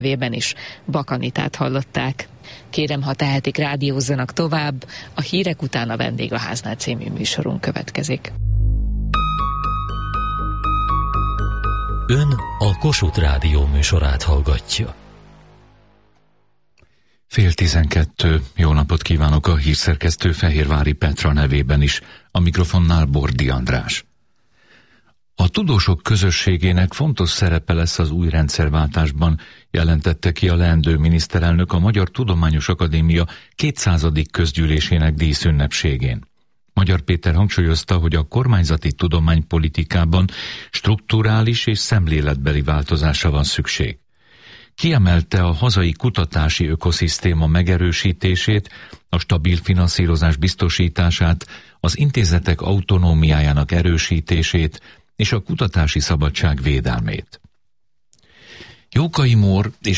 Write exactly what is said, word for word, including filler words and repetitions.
Vében is Bakanitát hallották. Kérem, ha tehetik, rádiózzanak tovább, a hírek után a Vendégláznál című műsorunk következik. Ön a Kossuth Rádió műsorát hallgatja. Fél tizenkettő, jó napot kívánok, a hírszerkesztő Fehérvári Petra nevében is, a mikrofonnál Bordi András. A tudósok közösségének fontos szerepe lesz az új rendszerváltásban, jelentette ki a leendő miniszterelnök a Magyar Tudományos Akadémia kétszázadik közgyűlésének díszünnepségén. Magyar Péter hangsúlyozta, hogy a kormányzati tudománypolitikában strukturális és szemléletbeli változásra van szükség. Kiemelte a hazai kutatási ökoszisztéma megerősítését, a stabil finanszírozás biztosítását, az intézetek autonómiájának erősítését és a kutatási szabadság védelmét. Jókai Mór és